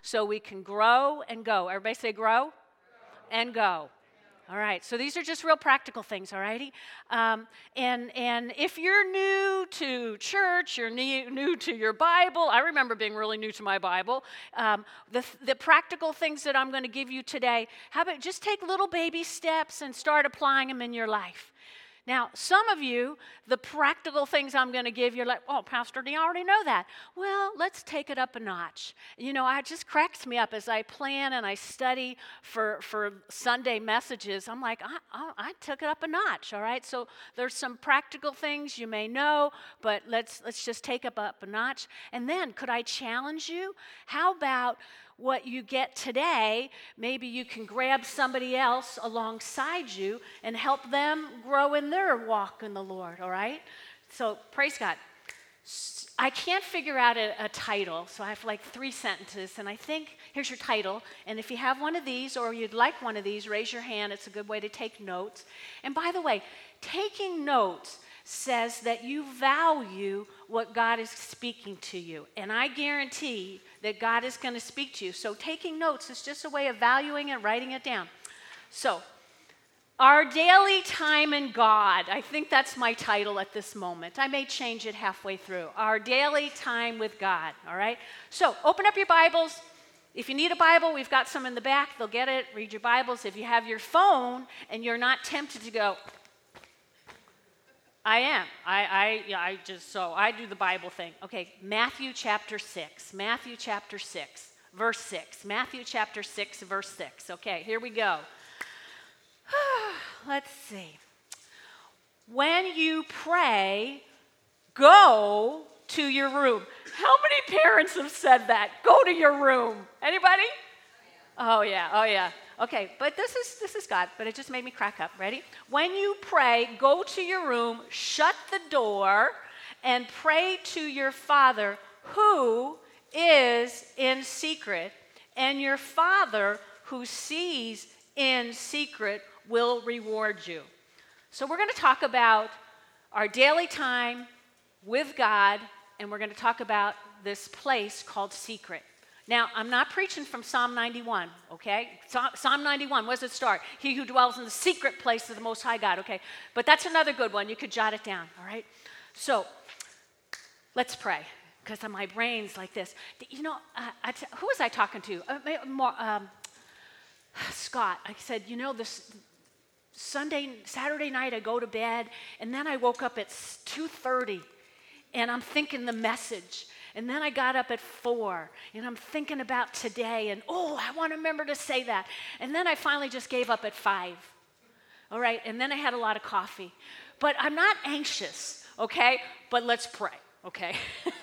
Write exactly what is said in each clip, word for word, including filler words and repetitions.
so we can grow and go. Everybody say grow and go. All right, so these are just real practical things, all righty? Um, and, and if you're new to church, you're new, new to your Bible, I remember being really new to my Bible, um, the, the practical things that I'm going to give you today, how about just take little baby steps and start applying them in your life. Now, some of you, the practical things I'm going to give, you're like, oh, Pastor, do you already know that? Well, let's take it up a notch. You know, it just cracks me up as I plan and I study for, for Sunday messages. I'm like, I, I, I took it up a notch, all right? So there's some practical things you may know, but let's, let's just take it up a notch. And then, could I challenge you? How about what you get today, maybe you can grab somebody else alongside you and help them grow in their walk in the Lord, all right? So, praise God. I can't figure out a, a title, so I have like three sentences, and I think, here's your title, and if you have one of these or you'd like one of these, raise your hand. It's a good way to take notes. And by the way, taking notes says that you value what God is speaking to you. And I guarantee that God is going to speak to you. So taking notes is just a way of valuing it, writing it down. So, our daily time in God. I think that's my title at this moment. I may change it halfway through. Our daily time with God, all right? So, open up your Bibles. If you need a Bible, we've got some in the back. They'll get it. Read your Bibles. If you have your phone and you're not tempted to go, I am. I, I, yeah, I just, so I do the Bible thing. Okay, Matthew chapter six. Matthew chapter six, verse six. Matthew chapter six, verse six. Okay, here we go. Let's see. When you pray, go to your room. How many parents have said that? Go to your room. Anybody? Oh, yeah, oh, yeah. Okay, but this is this is God, but it just made me crack up. Ready? When you pray, go to your room, shut the door, and pray to your Father who is in secret, and your Father who sees in secret will reward you. So we're going to talk about our daily time with God, and we're going to talk about this place called secret. Now, I'm not preaching from Psalm ninety-one, okay? Psalm ninety-one, what does it start? He who dwells in the secret place of the Most High God, okay? But that's another good one. You could jot it down, all right? So, let's pray, because my brain's like this. You know, uh, I t- who was I talking to? Uh, more, um, Scott. I said, you know, this Sunday, Saturday night, I go to bed, and then I woke up at two thirty, and I'm thinking the message. And then I got up at four, and I'm thinking about today, and oh, I want to remember to say that. And then I finally just gave up at five, all right? And then I had a lot of coffee. But I'm not anxious, okay? But let's pray, okay?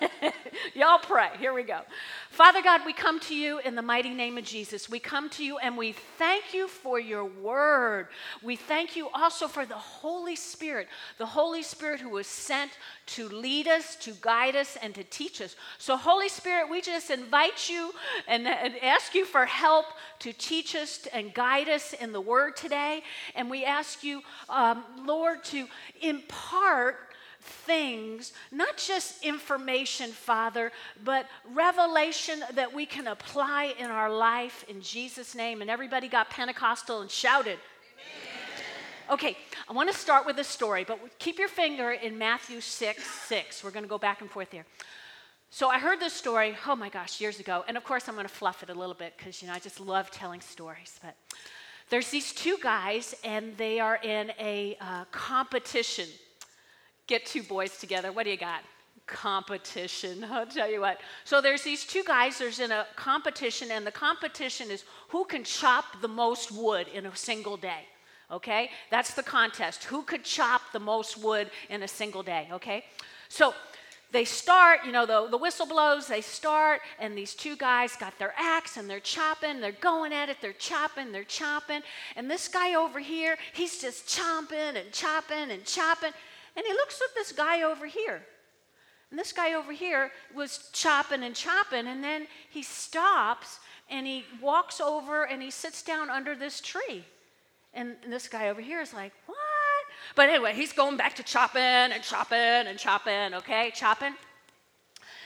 Y'all pray. Here we go. Father God, we come to you in the mighty name of Jesus. We come to you, and we thank you for your word. We thank you also for the Holy Spirit, the Holy Spirit who was sent to lead us, to guide us, and to teach us. So, Holy Spirit, we just invite you and, and ask you for help to teach us and guide us in the word today. And we ask you, um, Lord, to impart things, not just information, Father, but revelation that we can apply in our life in Jesus' name. And everybody got Pentecostal and shouted. Amen. Okay, I want to start with a story, but keep your finger in Matthew six six. We're going to go back and forth here. So I heard this story, oh my gosh, years ago. And of course, I'm going to fluff it a little bit because, you know, I just love telling stories. But there's these two guys, and they are in a uh, competition. Get two boys together. What do you got? Competition. I'll tell you what. So there's these two guys. There's in a competition, and the competition is who can chop the most wood in a single day. Okay? That's the contest. Who could chop the most wood in a single day? Okay? So they start, you know, the, the whistle blows, they start, and these two guys got their axe, and they're chopping, they're going at it, they're chopping, they're chopping, and this guy over here, he's just chomping and chopping and chopping. And he looks at this guy over here. And this guy over here was chopping and chopping, and then he stops, and he walks over, and he sits down under this tree. And this guy over here is like, what? But anyway, he's going back to chopping and chopping and chopping, okay? Chopping.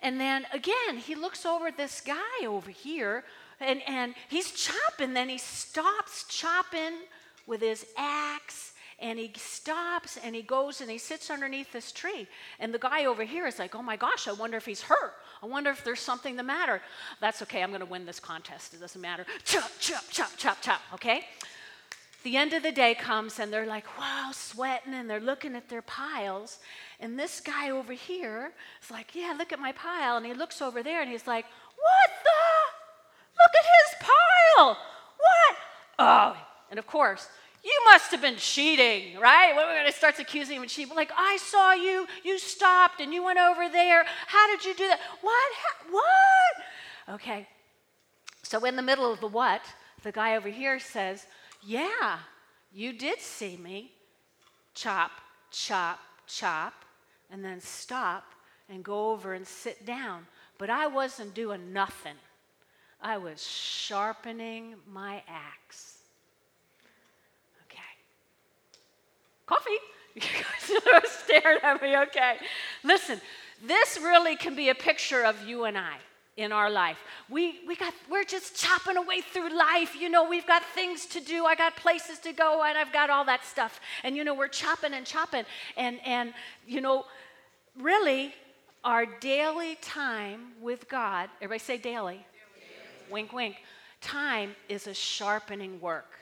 And then again, he looks over at this guy over here, and, and he's chopping. Then he stops chopping with his axe, and he stops, and he goes, and he sits underneath this tree. And the guy over here is like, oh my gosh, I wonder if he's hurt. I wonder if there's something the matter. That's okay, I'm going to win this contest. It doesn't matter. Chop, chop, chop, chop, chop, okay? The end of the day comes, and they're like, wow, sweating, and they're looking at their piles. And this guy over here is like, yeah, look at my pile. And he looks over there, and he's like, what the? Look at his pile. What? Oh, and of course, you must have been cheating, right? When it starts accusing him of cheating, like, I saw you, you stopped, and you went over there. How did you do that? What? What? Okay. So in the middle of the what, the guy over here says, yeah, you did see me chop, chop, chop, and then stop and go over and sit down. But I wasn't doing nothing. I was sharpening my axe. Coffee? You guys are staring at me, okay. Listen, this really can be a picture of you and I in our life. We, we got, we're just chopping away through life. You know, we've got things to do. I got places to go, and I've got all that stuff. And, you know, we're chopping and chopping. And, and you know, really, our daily time with God, everybody say daily. daily. Wink, wink. Time is a sharpening work.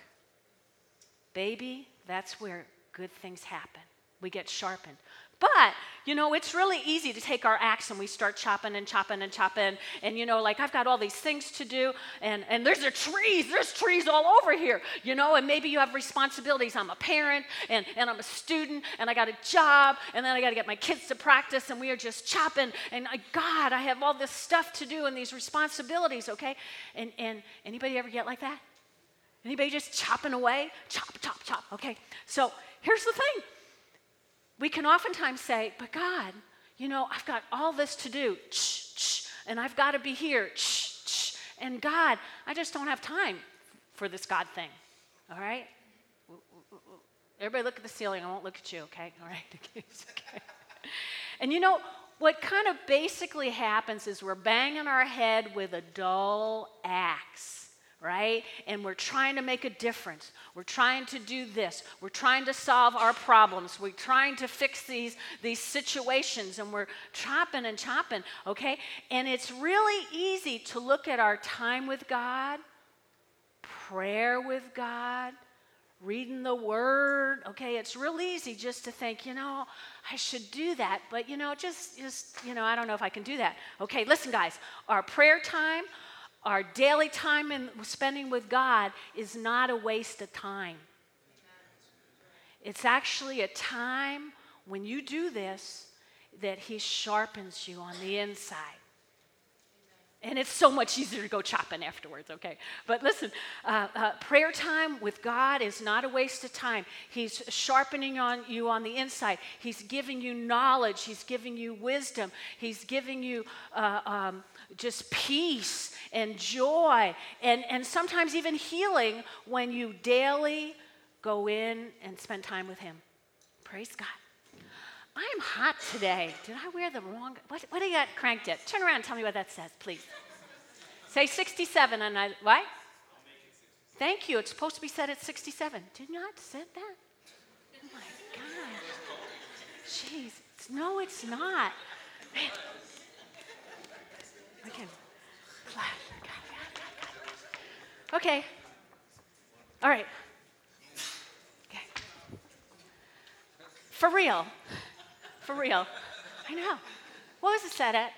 Baby, that's where good things happen. We get sharpened. But, you know, it's really easy to take our axe and we start chopping and chopping and chopping. And, you know, like, I've got all these things to do. And, and there's a trees. There's trees all over here, you know. And maybe you have responsibilities. I'm a parent, and, and I'm a student, and I got a job. And then I got to get my kids to practice. And we are just chopping. And, I, God, I have all this stuff to do and these responsibilities, okay? And, and anybody ever get like that? Anybody just chopping away? Chop, chop, chop. Okay, so here's the thing. We can oftentimes say, but God, you know, I've got all this to do, and I've got to be here, and God, I just don't have time for this God thing, all right? Everybody look at the ceiling. I won't look at you, okay? All right, okay. And you know, what kind of basically happens is we're banging our head with a dull axe. Right? And we're trying to make a difference. We're trying to do this. We're trying to solve our problems. We're trying to fix these, these situations, and we're chopping and chopping, okay? And it's really easy to look at our time with God, prayer with God, reading the Word, okay? It's real easy just to think, you know, I should do that, but, you know, just, just, you know, I don't know if I can do that. Okay, listen, guys, our prayer time, our daily time in spending with God is not a waste of time. It's actually a time when you do this that He sharpens you on the inside. And it's so much easier to go chopping afterwards, okay? But listen, uh, uh, prayer time with God is not a waste of time. He's sharpening on you on the inside. He's giving you knowledge. He's giving you wisdom. He's giving you uh, um, just peace and joy, and, and sometimes even healing when you daily go in and spend time with Him. Praise God. I'm hot today. Did I wear the wrong? What, what do you got cranked at? Turn around and tell me what that says, please. Say sixty-seven, and I, what? Thank you. It's supposed to be set at sixty-seven. Did you not set that? Oh my gosh. Jeez. No, it's not. Man. Okay. Okay. All right. Okay. For real. For real. I know. What was it set at?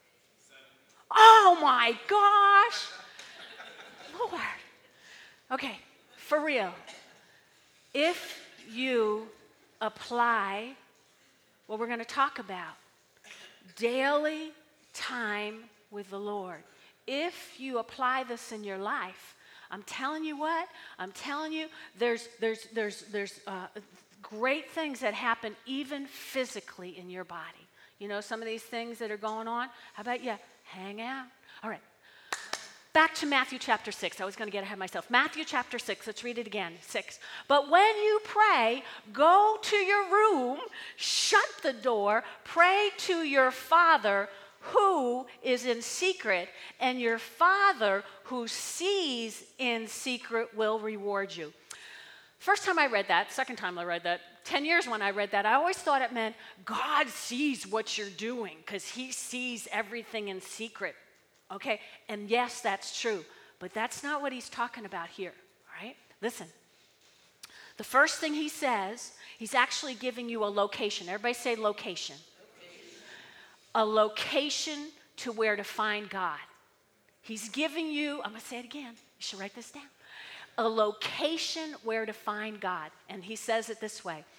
Oh my gosh. Lord. Okay. For real. If you apply what we're going to talk about, daily time with the Lord, if you apply this in your life, I'm telling you what, I'm telling you, there's there's there's there's uh, great things that happen even physically in your body. You know, some of these things that are going on. How about you hang out? All right. Back to Matthew chapter six. I was going to get ahead of myself. Matthew chapter six. Let's read it again. six. But when you pray, go to your room, shut the door, pray to your Father who is in secret, and your Father who sees in secret will reward you. First time I read that, second time I read that, ten years when I read that, I always thought it meant God sees what you're doing because he sees everything in secret. Okay? And yes, that's true. But that's not what he's talking about here. All right? Listen. The first thing he says, he's actually giving you a location. Everybody say location. Location. A location to where to find God. He's giving you, I'm going to say it again. You should write this down. A location where to find God. And he says it this way.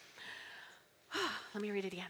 Let me read it again.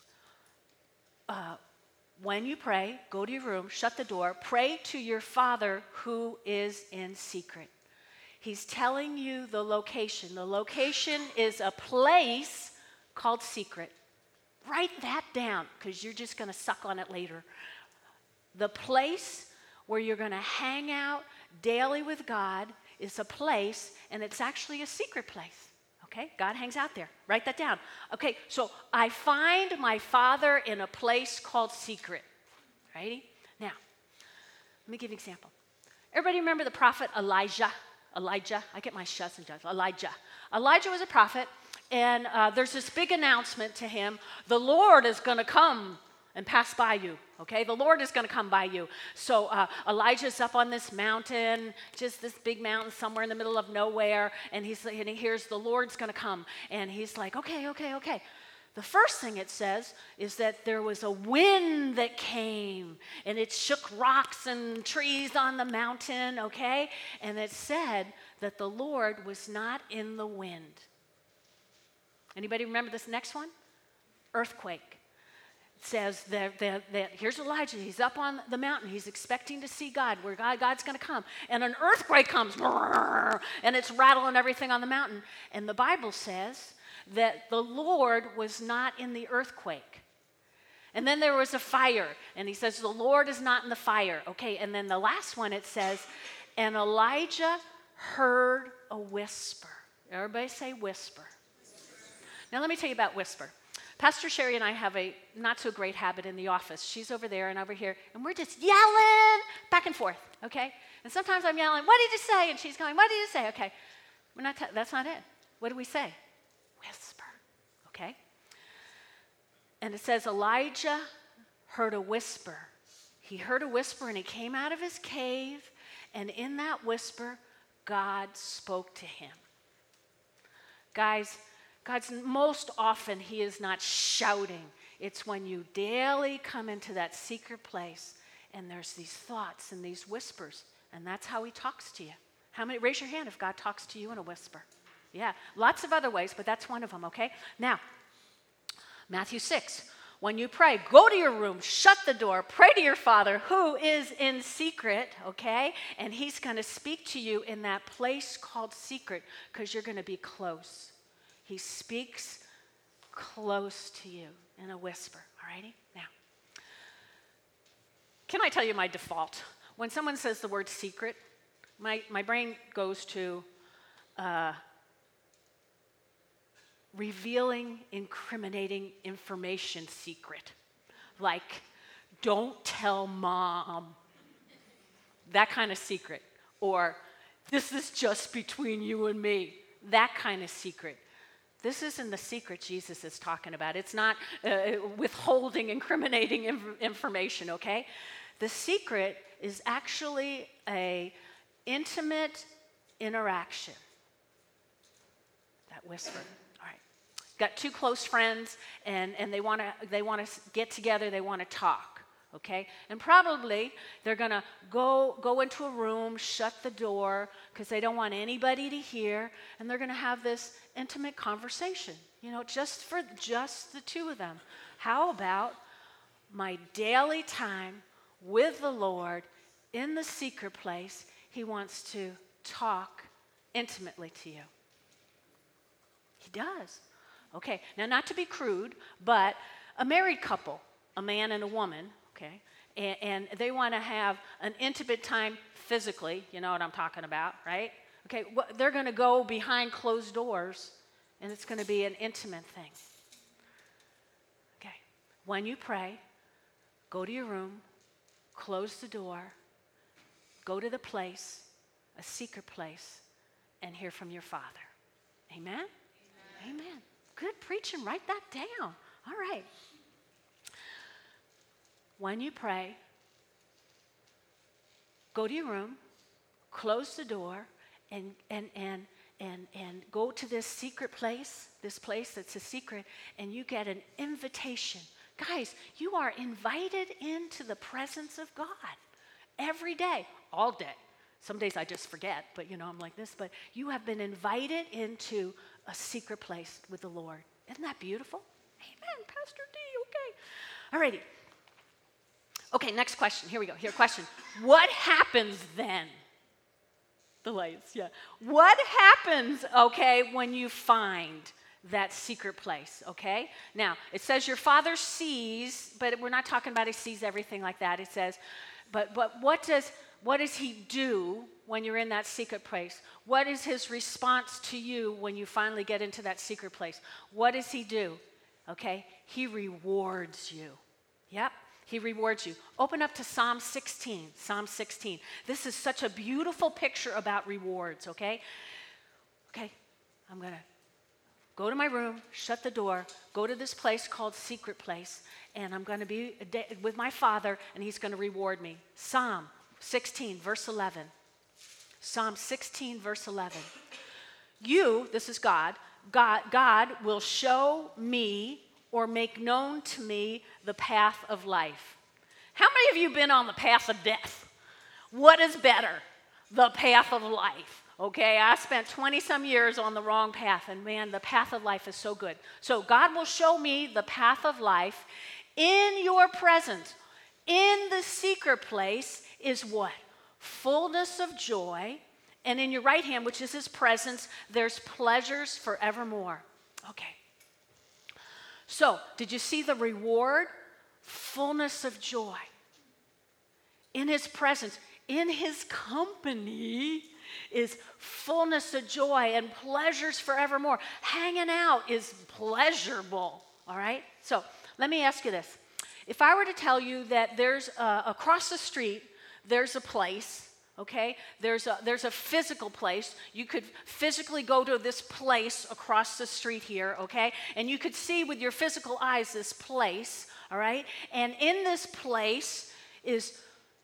Uh, when you pray, go to your room, shut the door, pray to your Father who is in secret. He's telling you the location. The location is a place called secret. Write that down because you're just going to suck on it later. The place where you're going to hang out daily with God is a place, and it's actually a secret place. Okay? God hangs out there. Write that down. Okay, so I find my Father in a place called secret. Righty? Now, let me give you an example. Everybody remember the prophet Elijah? Elijah. I get my shuts and juts. Elijah. Elijah was a prophet, and uh, there's this big announcement to him. The Lord is going to come and pass by you, okay? The Lord is going to come by you. So uh, Elijah's up on this mountain, just this big mountain somewhere in the middle of nowhere, and, he's, and he hears the Lord's going to come. And he's like, okay, okay, okay. The first thing it says is that there was a wind that came, and it shook rocks and trees on the mountain, okay? And it said that the Lord was not in the wind. Anybody remember this next one? Earthquake. It says that, that, that here's Elijah. He's up on the mountain. He's expecting to see God, where God, God's going to come. And an earthquake comes, and it's rattling everything on the mountain. And the Bible says that the Lord was not in the earthquake. And then there was a fire, and he says the Lord is not in the fire. Okay, and then the last one it says, and Elijah heard a whisper. Everybody say whisper. Now let me tell you about whisper. Pastor Sherry and I have a not so great habit in the office. She's over there and over here, and we're just yelling back and forth, okay? And sometimes I'm yelling, what did you say? And she's going, what did you say? Okay, we're not t- that's not it. What do we say? Whisper, okay? And it says Elijah heard a whisper. He heard a whisper, and he came out of his cave, and in that whisper, God spoke to him. Guys, God's most often, he is not shouting. It's when you daily come into that secret place and there's these thoughts and these whispers, and that's how he talks to you. How many, raise your hand if God talks to you in a whisper. Yeah, lots of other ways, but that's one of them, okay? Now, Matthew six, when you pray, go to your room, shut the door, pray to your Father who is in secret, okay? And he's going to speak to you in that place called secret because you're going to be close. He speaks close to you in a whisper, all righty? Now, can I tell you my default? When someone says the word secret, my, my brain goes to uh, revealing, incriminating information secret. Like, don't tell mom. That kind of secret. Or, this is just between you and me. That kind of secret. This isn't the secret Jesus is talking about. It's not uh, withholding, incriminating inf- information, okay? The secret is actually a intimate interaction. That whisper. All right. Got two close friends, and, and they want to they want to get together. They want to talk. Okay, and probably they're gonna go go into a room, shut the door because they don't want anybody to hear, and they're gonna have this intimate conversation. You know, just for just the two of them. How about my daily time with the Lord in the secret place? He wants to talk intimately to you. He does. Okay, now not to be crude, but a married couple, a man and a woman. Okay, and, and they want to have an intimate time physically, you know what I'm talking about, right? Okay, well, they're going to go behind closed doors, and it's going to be an intimate thing. Okay, when you pray, go to your room, close the door, go to the place, a secret place, and hear from your Father. Amen? Amen. Amen. Good preaching. Write that down. All right. When you pray, go to your room, close the door, and and and and and go to this secret place, this place that's a secret, and you get an invitation. Guys, you are invited into the presence of God every day, all day. Some days I just forget, but you know, I'm like this. But you have been invited into a secret place with the Lord. Isn't that beautiful? Amen, Pastor D, okay. All righty. Okay, next question. Here we go. Here, question. What happens then? The lights, yeah. What happens, okay, when you find that secret place, okay? Now, it says your Father sees, but we're not talking about he sees everything like that. It says, but but what does what does he do when you're in that secret place? What is his response to you when you finally get into that secret place? What does he do? Okay? He rewards you. Yep. He rewards you. Open up to Psalm sixteen. Psalm sixteen. This is such a beautiful picture about rewards, okay? Okay, I'm going to go to my room, shut the door, go to this place called Secret Place, and I'm going to be with my Father, and he's going to reward me. Psalm sixteen, verse eleven. Psalm sixteen, verse eleven. You, this is God, God, God will show me or make known to me the path of life. How many of you been on the path of death? What is better? The path of life. Okay, I spent twenty-some years on the wrong path, and man, the path of life is so good. So God will show me the path of life in your presence. In the secret place is what? Fullness of joy, and in your right hand, which is his presence, there's pleasures forevermore. Okay. So, did you see the reward? Fullness of joy. In his presence, in his company is fullness of joy and pleasures forevermore. Hanging out is pleasurable, all right? So, let me ask you this. If I were to tell you that there's a, across the street, there's a place, okay? There's a, there's a physical place. You could physically go to this place across the street here, okay? And you could see with your physical eyes this place, all right? And in this place is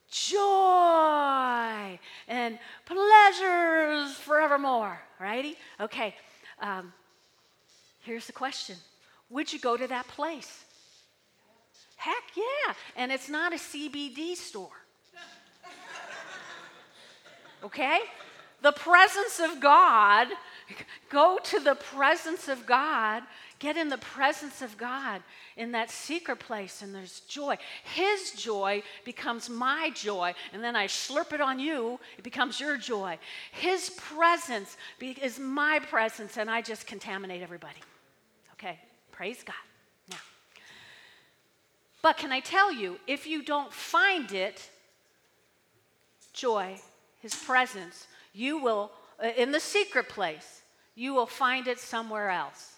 joy and pleasures forevermore, righty? Okay, um, here's the question. Would you go to that place? Heck yeah, and it's not a C B D store. Okay? The presence of God, go to the presence of God, get in the presence of God in that secret place, and there's joy. His joy becomes my joy, and then I slurp it on you, it becomes your joy. His presence be- is my presence, and I just contaminate everybody. Okay? Praise God. Now, but can I tell you, if you don't find it, joy, his presence, you will, uh, in the secret place, you will find it somewhere else.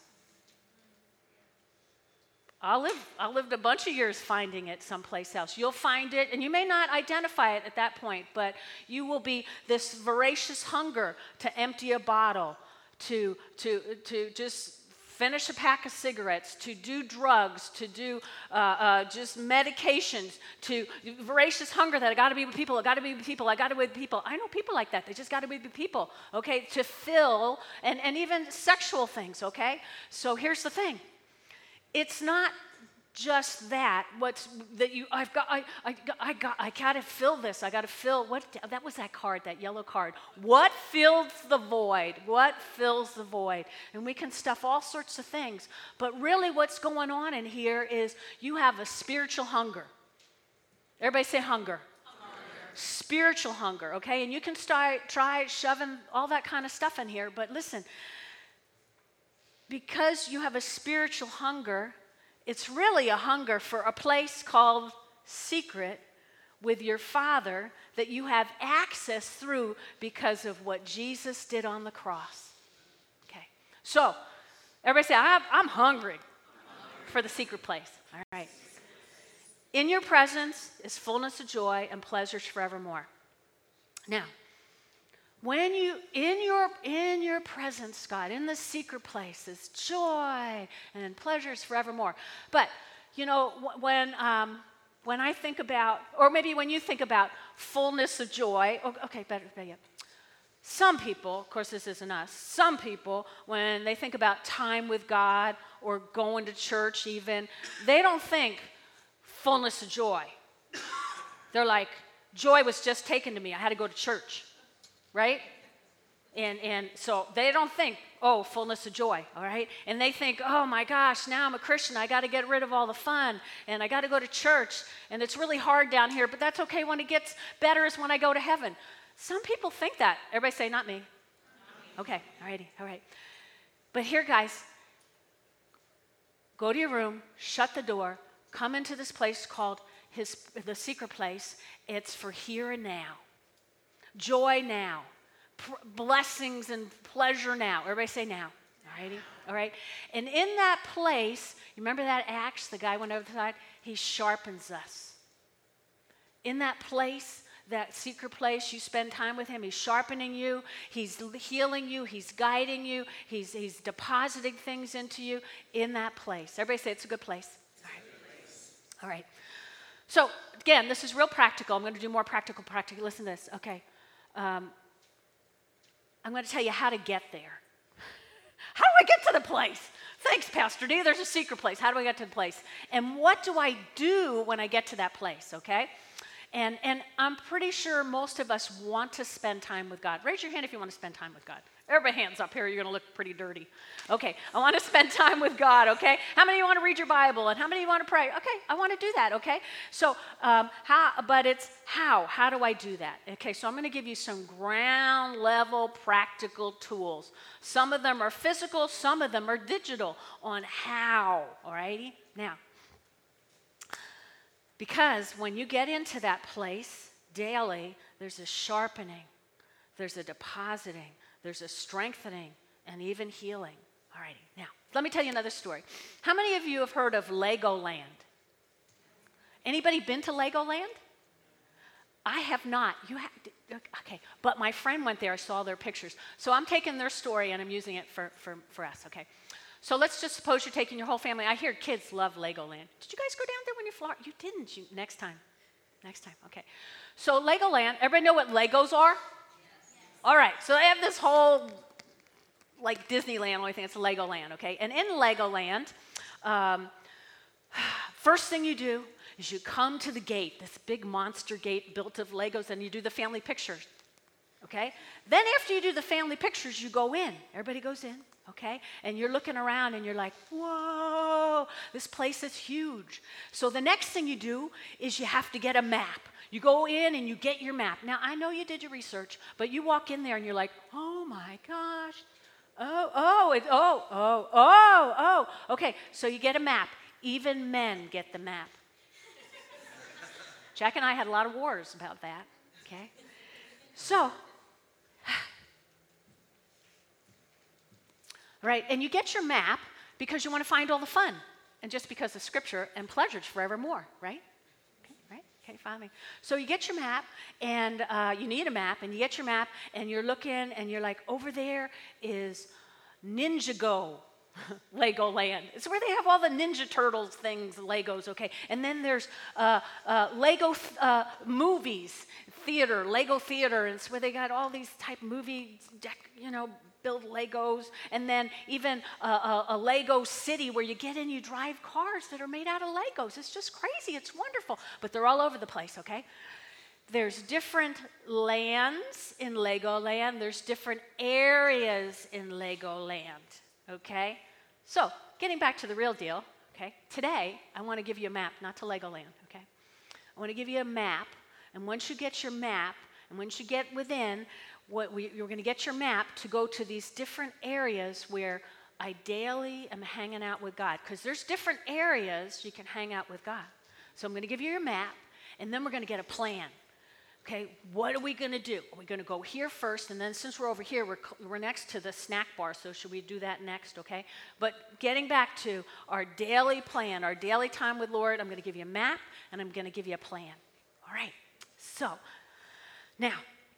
I lived, I lived a bunch of years finding it someplace else. You'll find it, and you may not identify it at that point, but you will be this voracious hunger to empty a bottle, to, to, to just finish a pack of cigarettes, to do drugs, to do uh, uh, just medications, to voracious hunger that I got to be with people, I got to be with people, I got to be with people. I know people like that. They just got to be with people, okay, to fill, and, and even sexual things, okay? So here's the thing. It's not just that. What's that you? I've got. I. I. I got. I gotta fill this. I gotta fill. What? That was that card. That yellow card. What fills the void? What fills the void? And we can stuff all sorts of things. But really, what's going on in here is you have a spiritual hunger. Everybody say hunger. Hunger. Spiritual hunger. Okay, and you can start try shoving all that kind of stuff in here. But listen. Because you have a spiritual hunger, it's really a hunger for a place called secret with your Father that you have access through because of what Jesus did on the cross. Okay, so everybody say, I'm, I'm hungry for the secret place. All right. In your presence is fullness of joy and pleasures forevermore. Now, when you, in your, in your presence, God, in the secret place is joy and pleasures forevermore. But, you know, when, um, when I think about, or maybe when you think about fullness of joy, okay, better, better yet. Some people, of course this isn't us, some people, when they think about time with God or going to church even, they don't think fullness of joy. They're like, joy was just taken to me. I had to go to church, right? And and so they don't think, oh, fullness of joy, all right? And they think, oh my gosh, now I'm a Christian. I got to get rid of all the fun, and I got to go to church, and it's really hard down here, but that's okay. When it gets better is when I go to heaven. Some people think that. Everybody say, not me. Okay, all righty, all right. But here, guys, go to your room, shut the door, come into this place called his the secret place. It's for here and now. Joy now. P- blessings and pleasure now. Everybody say now. All righty, all right. And in that place, you remember that axe the guy went over the side? He sharpens us. In that place, that secret place, you spend time with him. He's sharpening you. He's healing you. He's guiding you. He's, he's depositing things into you in that place. Everybody say it's a good place. All right. All right. So, again, this is real practical. I'm going to do more practical, practical. Listen to this. Okay. Um, I'm going to tell you how to get there. How do I get to the place? Thanks, Pastor D. There's a secret place. How do I get to the place? And what do I do when I get to that place, okay? And and I'm pretty sure most of us want to spend time with God. Raise your hand if you want to spend time with God. Everybody hands up here. You're going to look pretty dirty. Okay, I want to spend time with God, okay? How many of you want to read your Bible? And how many of you want to pray? Okay, I want to do that, okay? So, um, how? But it's how? How do I do that? Okay, so I'm going to give you some ground level practical tools. Some of them are physical. Some of them are digital on how, all righty? Now, because when you get into that place daily, there's a sharpening, there's a depositing, there's a strengthening, and even healing. All righty. Now, let me tell you another story. How many of you have heard of Legoland? Anybody been to Legoland? I have not. You have. Okay, but my friend went there. I saw their pictures. So I'm taking their story and I'm using it for, for, for us, okay? So let's just suppose you're taking your whole family. I hear kids love Legoland. Did you guys go down there when you flew? You didn't. You, next time. Next time. Okay. So Legoland, everybody know what Legos are? Yes. All right. So they have this whole, like Disneyland, only thing it's Legoland, okay? And in Legoland, um, first thing you do is you come to the gate, this big monster gate built of Legos, and you do the family pictures, okay? Then after you do the family pictures, you go in. Everybody goes in. Okay? And you're looking around and you're like, whoa, this place is huge. So the next thing you do is you have to get a map. You go in and you get your map. Now, I know you did your research, but you walk in there and you're like, oh my gosh. Oh, oh, it, oh, oh, oh, oh. Okay, so you get a map. Even men get the map. Jack and I had a lot of wars about that. Okay? So, right, and you get your map because you want to find all the fun, and just because of Scripture and pleasures forevermore, right? Okay, right? Okay, follow me. So you get your map, and uh, you need a map, and you get your map, and you're looking, and you're like, over there is Ninjago, Legoland. It's where they have all the Ninja Turtles things, Legos, okay? And then there's uh, uh, Lego th- uh, movies, theater, Lego theater, and it's where they got all these type movie, dec- you know, build Legos, and then even a, a, a Lego city where you get in, you drive cars that are made out of Legos. It's just crazy. It's wonderful. But they're all over the place, okay? There's different lands in Legoland. There's different areas in Legoland, okay? So, getting back to the real deal, okay? Today, I want to give you a map, not to Legoland, okay? I want to give you a map, and once you get your map, and once you get within, what we, you're going to get your map to go to these different areas where I daily am hanging out with God. Because there's different areas you can hang out with God. So I'm going to give you your map, and then we're going to get a plan. Okay, what are we going to do? Are we going to go here first? And then since we're over here, we're, we're next to the snack bar, so should we do that next, okay? But getting back to our daily plan, our daily time with Lord, I'm going to give you a map, and I'm going to give you a plan. All right, so now,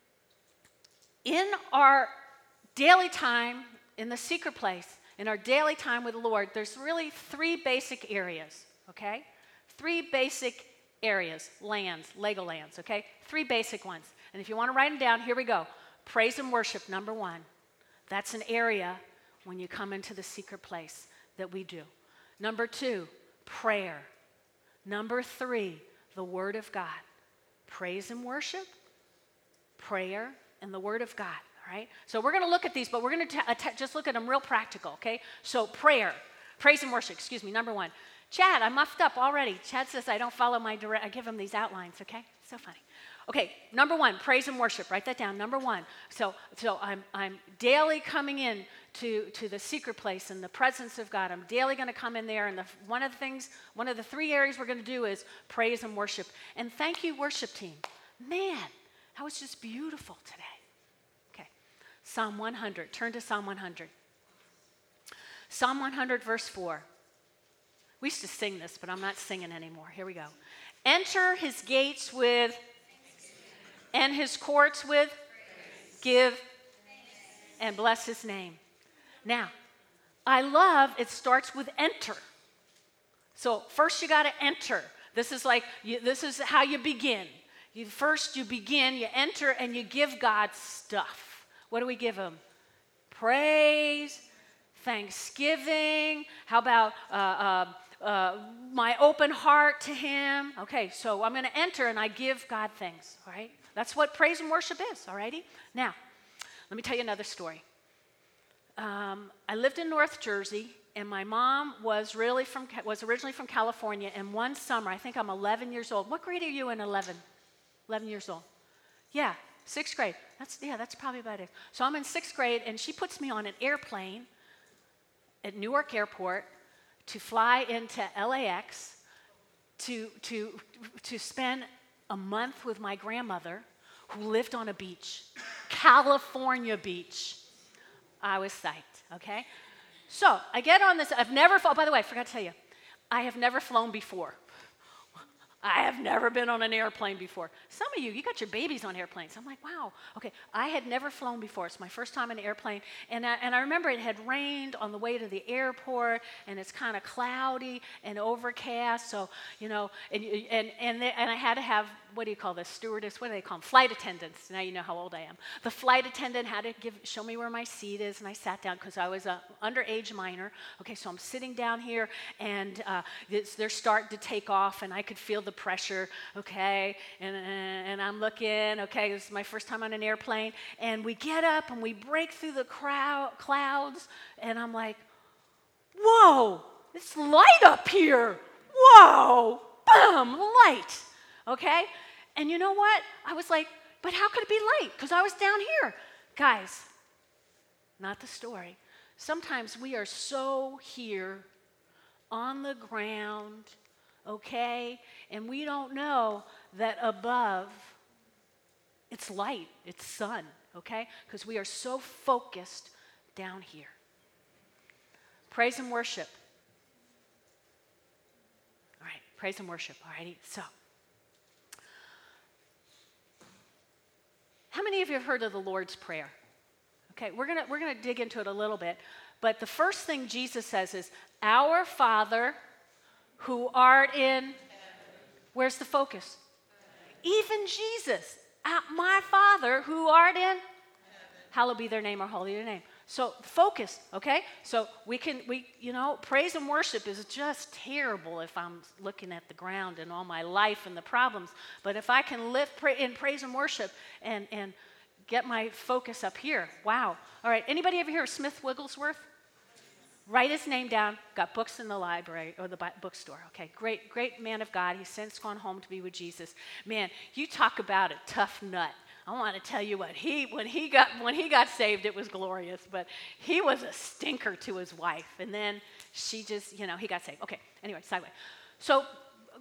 in our daily time, in the secret place, in our daily time with the Lord, there's really three basic areas, okay? Three basic areas, lands, Legolands, okay? Three basic ones. And if you want to write them down, here we go. Praise and worship, number one. That's an area when you come into the secret place that we do. Number two, prayer. Number three, the Word of God. Praise and worship, prayer, and the Word of God, all right? So we're going to look at these, but we're going to just look at them real practical, okay? So prayer, praise and worship, excuse me, number one. Chad, I muffed up already. Chad says I don't follow my direct, I give him these outlines, okay? So funny. Okay, number one, praise and worship. Write that down, number one. So so I'm I'm daily coming in to, to the secret place in the presence of God. I'm daily going to come in there, and the, one of the things, one of the three areas we're going to do is praise and worship. And thank you, worship team. Man, that was just beautiful today. Okay, Psalm one hundred. Turn to Psalm one hundred. Psalm one hundred, verse four. We used to sing this, but I'm not singing anymore. Here we go. Enter his gates with, and his courts with, give, and bless his name. Now, I love it starts with enter. So first you got to enter. This is like, you, this is how you begin. You, first you begin, you enter, and you give God stuff. What do we give him? Praise, thanksgiving. How about uh, uh, uh, my open heart to him? Okay, so I'm going to enter, and I give God things, all right? That's what praise and worship is, all righty? Now, let me tell you another story. Um, I lived in North Jersey, and my mom was really from was originally from California. And one summer, I think I'm eleven years old. What grade are you in? eleven, eleven years old. Yeah, sixth grade. That's yeah, that's probably about it. So I'm in sixth grade, and she puts me on an airplane at Newark Airport to fly into L A X to to to spend a month with my grandmother, who lived on a beach, California beach. I was psyched, okay? So I get on this. I've never flown. By the way, I forgot to tell you, I have never flown before. I have never been on an airplane before. Some of you, you got your babies on airplanes. I'm like, wow. Okay, I had never flown before. It's my first time on an airplane. And I, and I remember it had rained on the way to the airport, and it's kind of cloudy and overcast. So, you know, and and and, they, and I had to have, what do you call this, stewardess? What do they call them? Flight attendants. Now you know how old I am. The flight attendant had to give, show me where my seat is, and I sat down because I was an underage minor. Okay, so I'm sitting down here, and uh, they're starting to take off, and I could feel the pressure, okay, and, and I'm looking, okay, this is my first time on an airplane, and we get up, and we break through the crowd, clouds, and I'm like, whoa, it's light up here, whoa, boom, light, okay, and you know what, I was like, but how could it be light, because I was down here. Guys, not the story. Sometimes we are so here on the ground, okay? And we don't know that above, it's light, it's sun, okay? Because we are so focused down here. Praise and worship. All right, praise and worship, all righty? So, how many of you have heard of the Lord's Prayer? Okay, we're gonna we're gonna dig into it a little bit, but the first thing Jesus says is, "Our Father, who art in," where's the focus? Even Jesus, uh, my Father, who art in, hallowed be their name, or holy their name. So focus, okay? So we can, we, you know, praise and worship is just terrible if I'm looking at the ground and all my life and the problems. But if I can live pray, in praise and worship and, and get my focus up here, wow. All right, anybody ever hear of Smith Wigglesworth? Write his name down. Got books in the library or the bookstore. Okay, great, great man of God. He's since gone home to be with Jesus. Man, you talk about a tough nut. I want to tell you what he when he got when he got saved, it was glorious. But he was a stinker to his wife, and then she just, you know, he got saved. Okay, anyway, sideways. So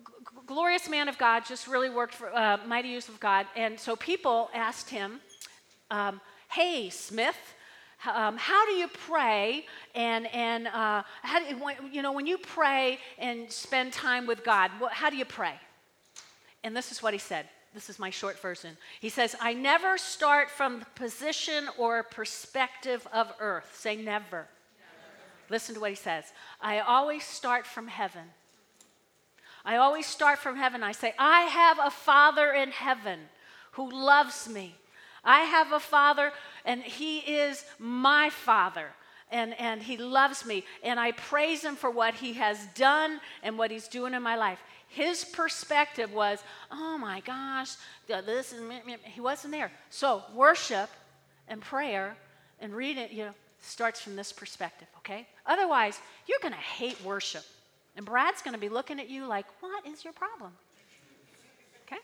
glorious man of God, just really worked for uh, mighty use of God. And so people asked him, um, hey, Smith, um, how do you pray? And, and uh, how do you, when, you know, when you pray and spend time with God, what, how do you pray? And this is what he said. This is my short version. He says, I never start from the position or perspective of earth. Say never. Never. Listen to what he says. I always start from heaven. I always start from heaven. I say, I have a Father in heaven who loves me. I have a Father, and he is my Father. And, and he loves me. And I praise him for what he has done and what he's doing in my life. His perspective was, oh my gosh, this is, he wasn't there. So worship and prayer and reading, you know, starts from this perspective, okay? Otherwise, you're going to hate worship. And Brad's going to be looking at you like, what is your problem? Okay?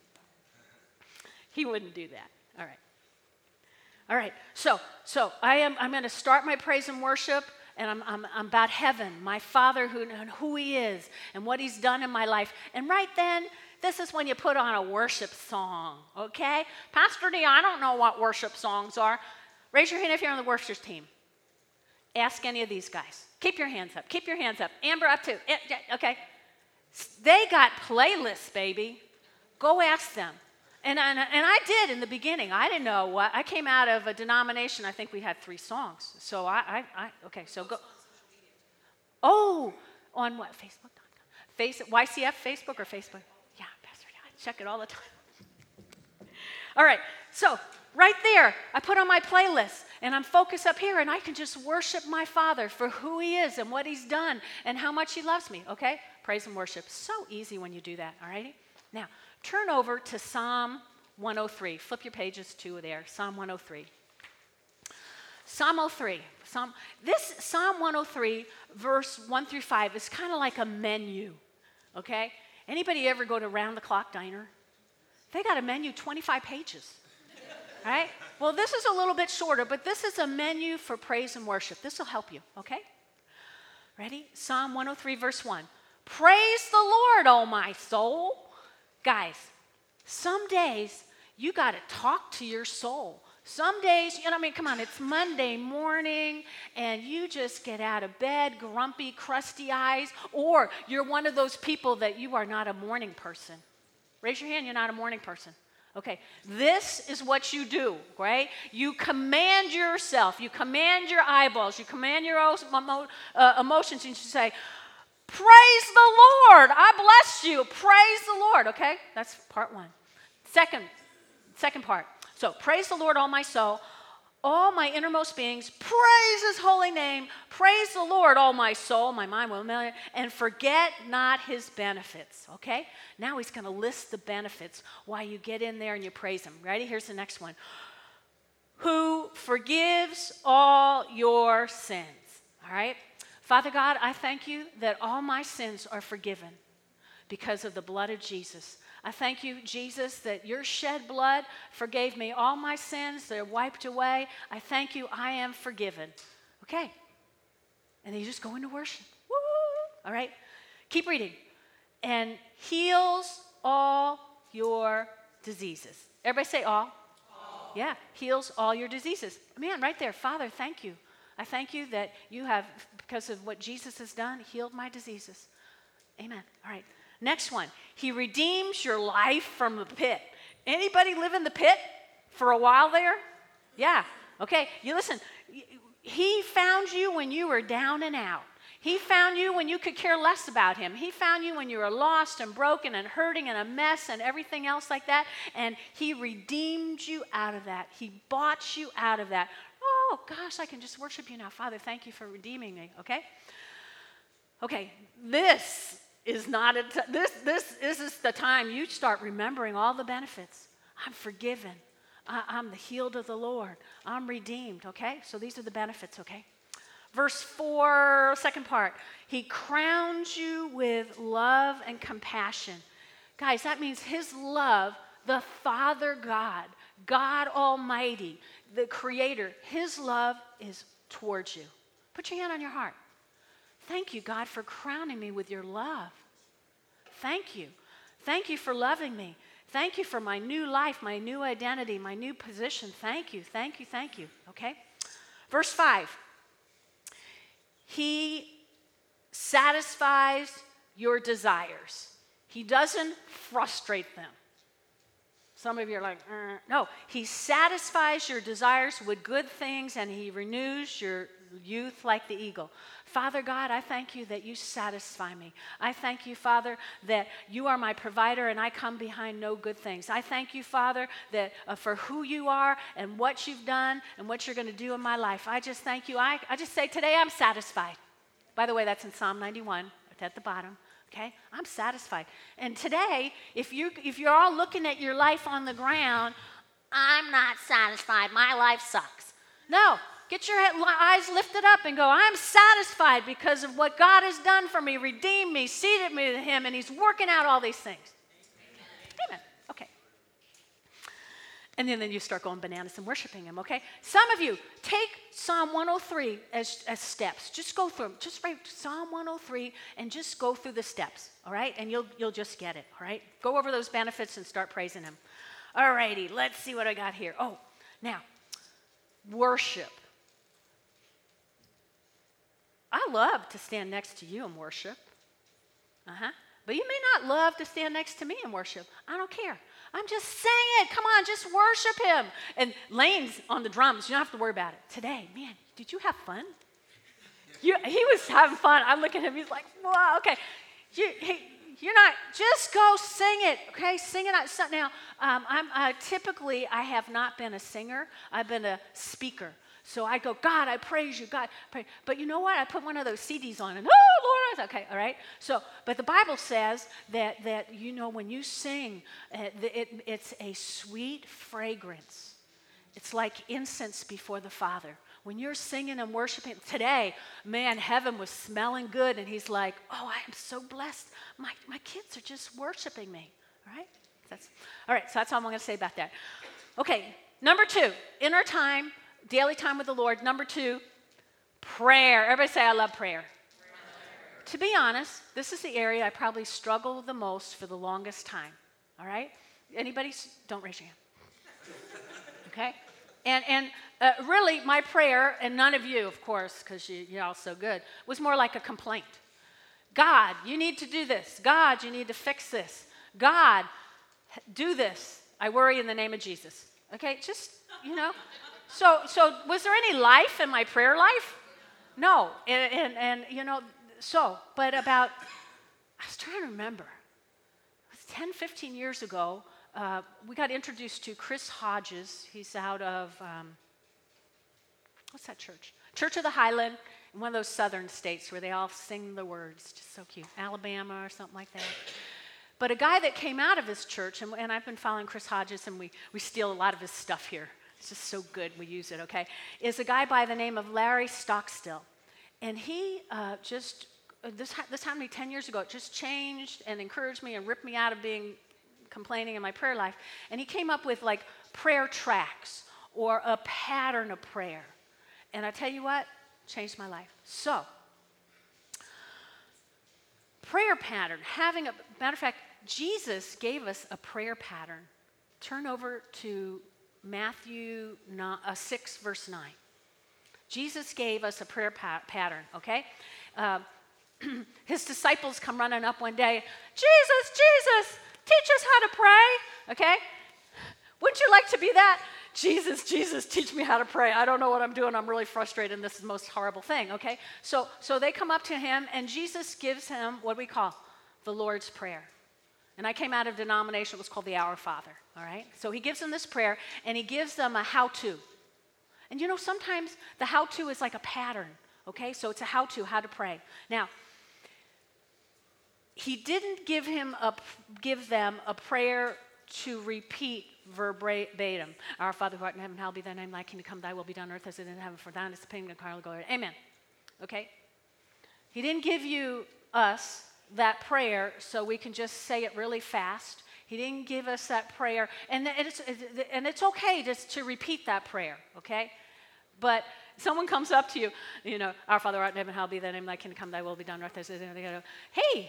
He wouldn't do that. All right. All right. So, so I am, I'm going to start my praise and worship. And I'm, I'm, I'm about heaven, my Father, who, and who he is, and what he's done in my life. And right then, this is when you put on a worship song, okay? Pastor D, I don't know what worship songs are. Raise your hand if you're on the worship team. Ask any of these guys. Keep your hands up. Keep your hands up. Amber, up too. Okay. They got playlists, baby. Go ask them. And, and, and I did in the beginning. I didn't know what. I came out of a denomination. I think we had three songs. So I, I, I okay, so go. Oh, on what? Facebook dot com? Face, Y C F, Facebook or Facebook? Yeah, Pastor, I check it all the time. All right, so right there, I put on my playlist, and I'm focused up here, and I can just worship my Father for who he is and what he's done and how much he loves me, okay? Praise and worship. So easy when you do that, all righty? Now, turn over to Psalm one oh three. Flip your pages to there, Psalm one oh three. Psalm one oh three. Psalm, this Psalm one oh three, verse one through five, is kind of like a menu, okay? Anybody ever go to Round the Clock Diner? They got a menu, twenty-five pages, right? Well, this is a little bit shorter, but this is a menu for praise and worship. This will help you, okay? Ready? Psalm one oh three, verse one. Praise the Lord, O my soul. Guys, some days you got to talk to your soul. Some days, you know, I mean, come on, it's Monday morning and you just get out of bed, grumpy, crusty eyes, or you're one of those people that you are not a morning person. Raise your hand, you're not a morning person. Okay, this is what you do, right? You command yourself, you command your eyeballs, you command your uh, emotions, and you say, praise the Lord, I bless you, praise the Lord, okay? That's part one. Second, second part. So, praise the Lord, all my soul, all my innermost beings, praise his holy name, praise the Lord, all my soul, my mind will million, and forget not his benefits, okay? Now he's going to list the benefits while you get in there and you praise him. Ready? Here's the next one. Who forgives all your sins, all right? Father God, I thank you that all my sins are forgiven because of the blood of Jesus. I thank you, Jesus, that your shed blood forgave me all my sins. They're wiped away. I thank you, I am forgiven. Okay. And then you just go into worship. Woo! All right. Keep reading. And heals all your diseases. Everybody say all. All. Yeah. Heals all your diseases. Man, right there. Father, thank you. I thank you that you have, because of what Jesus has done, healed my diseases. Amen. All right. Next one. He redeems your life from the pit. Anybody live in the pit for a while there? Yeah. Okay. You listen. He found you when you were down and out. He found you when you could care less about him. He found you when you were lost and broken and hurting and a mess and everything else like that. And he redeemed you out of that. He bought you out of that. Oh, gosh, I can just worship you now. Father, thank you for redeeming me, okay? Okay, this is not a t- this, this, this is the time you start remembering all the benefits. I'm forgiven. I, I'm the healed of the Lord. I'm redeemed, okay? So these are the benefits, okay? Verse four, second part. He crowns you with love and compassion. Guys, that means his love, the Father God, God Almighty, the Creator, his love is towards you. Put your hand on your heart. Thank you, God, for crowning me with your love. Thank you. Thank you for loving me. Thank you for my new life, my new identity, my new position. Thank you, thank you, thank you. Okay? Verse five. He satisfies your desires. He doesn't frustrate them. Some of you are like, uh, no. He satisfies your desires with good things, and he renews your youth like the eagle. Father God, I thank you that you satisfy me. I thank you, Father, that you are my provider, and I come behind no good things. I thank you, Father, that uh, for who you are and what you've done and what you're going to do in my life. I just thank you. I, I just say today I'm satisfied. By the way, that's in Psalm ninety-one. It's at the bottom. Okay, I'm satisfied. And today, if you if you're all looking at your life on the ground, I'm not satisfied. My life sucks. No, get your head, eyes lifted up and go, I'm satisfied because of what God has done for me, redeemed me, seated me with him, and he's working out all these things. Amen. Amen. Okay. And then, then you start going bananas and worshiping him, okay? Some of you, take Psalm one oh three as, as steps. Just go through them. Just write Psalm one oh three and just go through the steps, all right? And you'll you'll just get it, all right? Go over those benefits and start praising him. All righty, let's see what I got here. Oh, now, worship. I love to stand next to you and worship. Uh-huh. But you may not love to stand next to me and worship. I don't care. I'm just saying it. Come on, just worship him. And Lane's on the drums. You don't have to worry about it. Today, man, did you have fun? You, he was having fun. I look at him. He's like, wow, okay. You, he, you're not, just go sing it, okay? Sing it out. So now, um, I'm uh, typically, I have not been a singer. I've been a speaker. So I go, God, I praise you, God. Pray. But you know what? I put one of those C Ds on, and oh, Lord, okay, all right. So, but the Bible says that that you know when you sing, uh, it, it's a sweet fragrance. It's like incense before the Father. When you're singing and worshiping today, man, heaven was smelling good, and he's like, oh, I am so blessed. My my kids are just worshiping me. All right, that's all right. So that's all I'm going to say about that. Okay, number two, inner time. Daily time with the Lord. Number two, prayer. Everybody say, I love prayer. prayer. To be honest, this is the area I probably struggled the most for the longest time. All right? Anybody? Don't raise your hand. Okay? And and uh, really, my prayer, and none of you, of course, because you, you're all so good, was more like a complaint. God, you need to do this. God, you need to fix this. God, do this. I worry in the name of Jesus. Okay? Just, you know. So, so was there any life in my prayer life? No. And, and, and, you know, so, but about, I was trying to remember. It was ten, fifteen years ago, uh, we got introduced to Chris Hodges. He's out of, um, what's that church? Church of the Highland, in one of those southern states where they all sing the words. Just so cute. Alabama or something like that. But a guy that came out of his church, and, and I've been following Chris Hodges, and we, we steal a lot of his stuff here. It's just so good we use it, okay, is a guy by the name of Larry Stockstill. And he uh, just, uh, this, this happened to me ten years ago. It just changed and encouraged me and ripped me out of being complaining in my prayer life. And he came up with like prayer tracks or a pattern of prayer. And I tell you what, changed my life. So, prayer pattern, having a, matter of fact, Jesus gave us a prayer pattern. Turn over to Matthew six, verse nine. Jesus gave us a prayer pa- pattern, okay? Uh, his disciples come running up one day. Jesus, Jesus, teach us how to pray, okay? Wouldn't you like to be that? Jesus, Jesus, teach me how to pray. I don't know what I'm doing. I'm really frustrated, and this is the most horrible thing, okay? So, so they come up to him, and Jesus gives him what we call the Lord's Prayer. And I came out of a denomination, it was called the Our Father, all right? So he gives them this prayer, and he gives them a how-to. And you know, sometimes the how-to is like a pattern, okay? So it's a how-to, how to pray. Now, he didn't give him a, give them a prayer to repeat verbatim. Our Father who art in heaven, hallowed be thy name, thy kingdom come, thy will be done on earth as it is in heaven, for thine is the kingdom, the glory. Amen. Okay? He didn't give you, us, that prayer so we can just say it really fast. He didn't give us that prayer. And it's, and it's okay just to repeat that prayer, okay? But someone comes up to you, you know, our Father art in heaven, hallowed be thy name, thy kingdom come, thy will be done on earth as it is in heaven. Hey,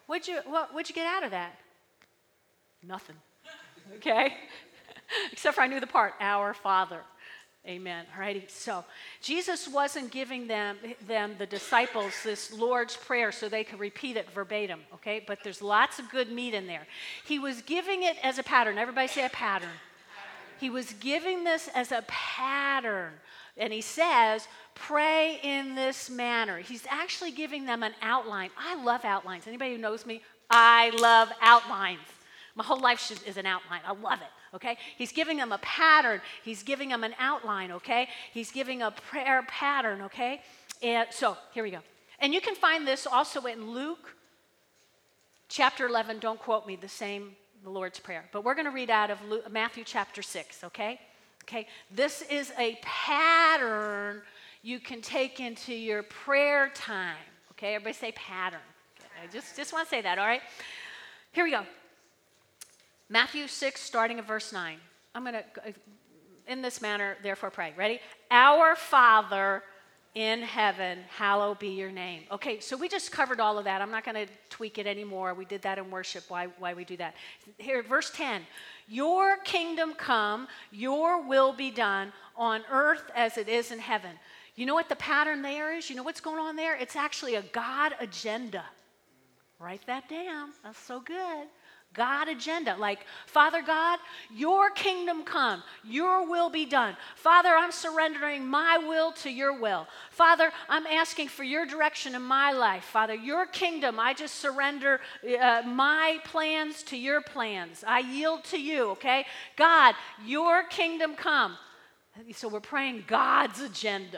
What'd you, what, what'd you get out of that? Nothing. Okay? Except for I knew the part, our Father. Amen. Alrighty. So Jesus wasn't giving them, them, the disciples, this Lord's Prayer so they could repeat it verbatim, okay? But there's lots of good meat in there. He was giving it as a pattern. Everybody say a pattern. He was giving this as a pattern. And he says, pray in this manner. He's actually giving them an outline. I love outlines. Anybody who knows me, I love outlines. My whole life is an outline. I love it. Okay? He's giving them a pattern. He's giving them an outline, okay? He's giving a prayer pattern, okay? And so, here we go. And you can find this also in Luke chapter eleven. Don't quote me, the same, the Lord's Prayer. But we're going to read out of Luke, Matthew chapter six, okay? Okay? This is a pattern you can take into your prayer time, okay? Everybody say pattern. Okay? I just, just want to say that, all right? Here we go. Matthew six, starting at verse nine. I'm going to, in this manner, therefore pray. Ready? Our Father in heaven, hallowed be your name. Okay, so we just covered all of that. I'm not going to tweak it anymore. We did that in worship, why, why we do that. Here, verse ten. Your kingdom come, your will be done on earth as it is in heaven. You know what the pattern there is? You know what's going on there? It's actually a God agenda. Write that down. That's so good. God agenda, like, Father God, your kingdom come, your will be done. Father, I'm surrendering my will to your will. Father, I'm asking for your direction in my life. Father, your kingdom, I just surrender uh, my plans to your plans. I yield to you, okay? God, your kingdom come. So we're praying God's agenda.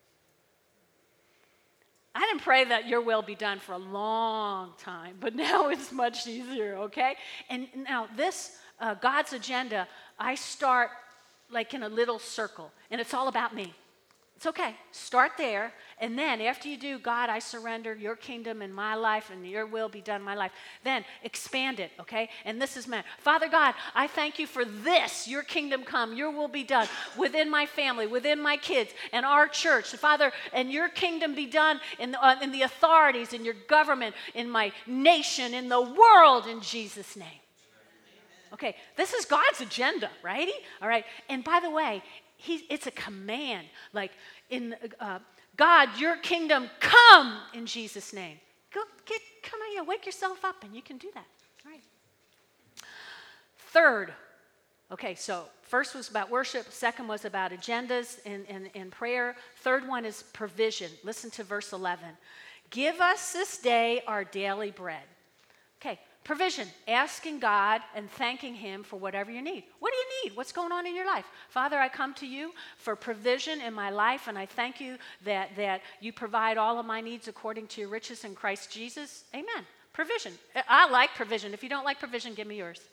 I didn't pray that your will be done for a long time, but now it's much easier, okay? And now this, uh, God's agenda, I start like in a little circle, and it's all about me. It's okay. Start there, and then after you do, God, I surrender your kingdom in my life, and your will be done in my life. Then expand it, okay? And this is meant. Father God, I thank you for this, your kingdom come, your will be done within my family, within my kids, and our church. Father, and your kingdom be done in the, uh, in the authorities, in your government, in my nation, in the world, in Jesus' name. Okay, this is God's agenda, righty? All right, and by the way, He, it's a command, like in uh, God, your kingdom come in Jesus' name. Go get, come on, you know, wake yourself up, and you can do that. All right. Third, okay, so first was about worship. Second was about agendas in, in, in prayer. Third one is provision. Listen to verse eleven. Give us this day our daily bread. Okay. Provision, asking God and thanking Him for whatever you need. What do you need? What's going on in your life? Father, I come to you for provision in my life, and I thank you that, that you provide all of my needs according to your riches in Christ Jesus. Amen. Provision. I like provision. If you don't like provision, give me yours.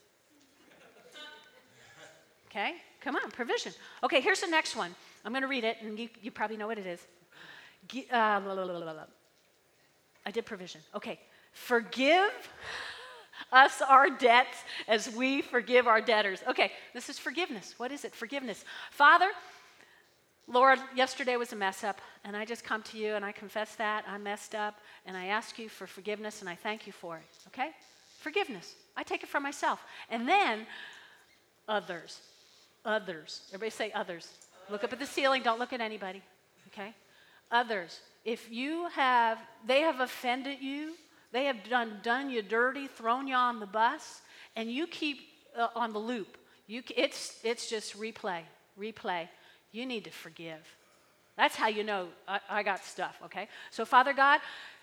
Okay? Come on, provision. Okay, here's the next one. I'm going to read it, and you, you probably know what it is. Uh, blah, blah, blah, blah, blah. I did provision. Okay. Forgive us our debts as we forgive our debtors. Okay, this is forgiveness. What is it? Forgiveness. Father, Lord, yesterday was a mess up, and I just come to you and I confess that I messed up, and I ask you for forgiveness, and I thank you for it. Okay? Forgiveness. I take it for myself. And then others. Others. Everybody say others. Look up at the ceiling. Don't look at anybody. Okay? Others. If you have, they have offended you, they have done, done you dirty, thrown you on the bus, and you keep uh, on the loop. You, it's, it's just replay, replay. You need to forgive. That's how you know I, I got stuff, okay? So, Father God,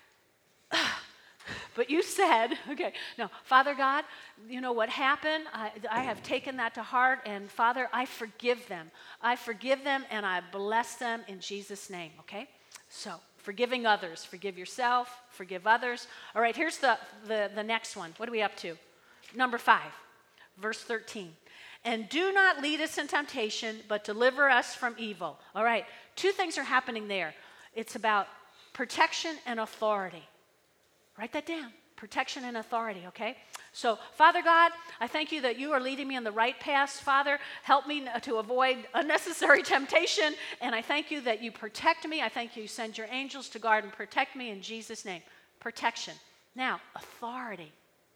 but you said, okay, no, Father God, you know what happened? I, I have taken that to heart, and Father, I forgive them. I forgive them, and I bless them in Jesus' name, okay? So, forgiving others. Forgive yourself. Forgive others. All right, here's the, the, the next one. What are we up to? Number five, verse thirteen. And do not lead us in temptation, but deliver us from evil. All right, two things are happening there. It's about protection and authority. Write that down. Protection and authority, okay? So, Father God, I thank you that you are leading me in the right path. Father, help me to avoid unnecessary temptation, and I thank you that you protect me. I thank you you send your angels to guard and protect me in Jesus' name. Protection. Now, authority.